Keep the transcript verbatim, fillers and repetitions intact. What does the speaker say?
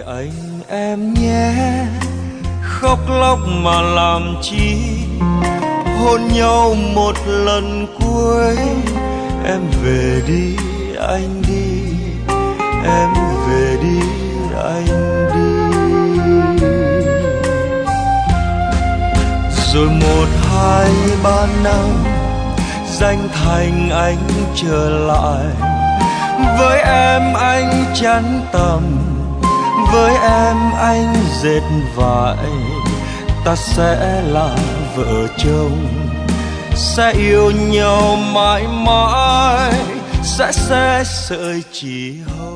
anh em nhé, khóc lóc mà làm chi, hôn nhau một lần cuối. Em về đi anh đi, em về đi anh đi. Rồi một hai ba năm danh thành anh trở lại, với em anh chắn tằm, với em anh dệt vải. Ta sẽ là vợ chồng, sẽ yêu nhau mãi mãi, sẽ xé sợi chỉ hồng.